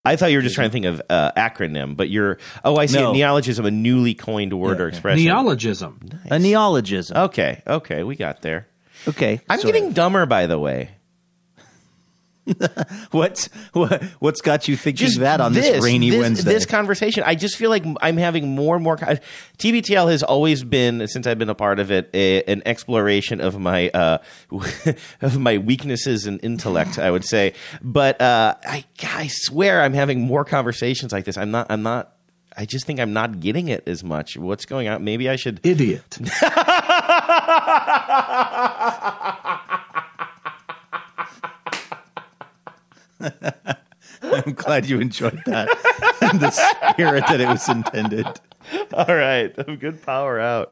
I thought you were just trying to think of acronym, but I see. No. A neologism, a newly coined word or expression. Neologism. A neologism. Okay, we got there. Okay. I'm sort getting of. dumber, by the way. What's got you thinking that on this rainy Wednesday? This conversation, I just feel like I'm having more and more. TBTL has always been, since I've been a part of it, an exploration of my of my weaknesses and intellect, I would say. But I swear I'm having more conversations like this. I'm not. I just think I'm not getting it as much. What's going on? Maybe I should. Idiot. I'm glad you enjoyed that in the spirit that it was intended. All right, I'm good power out.